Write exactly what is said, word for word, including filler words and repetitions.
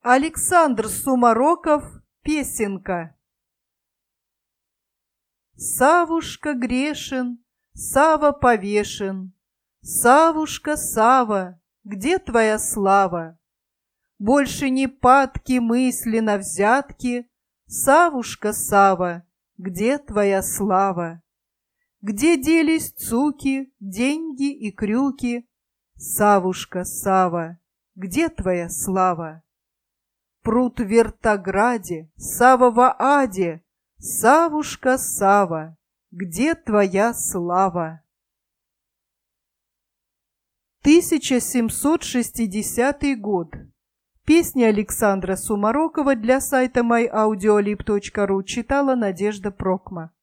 Александр Сумароков. Песенка. Савушка грешен, Сава повешен. Савушка, Сава, где твоя слава? Больше не падки мысли на взятки. Савушка, Сава, где твоя слава? Где делись цуки, деньги и крюки? Савушка, Сава, где твоя слава? Пруд в Вертограде, Сава в аде. Савушка, Сава, где твоя слава? тысяча семьсот шестидесятый год. Песни Александра Сумарокова для сайта май аудиолиб точка ру читала Надежда Прокма.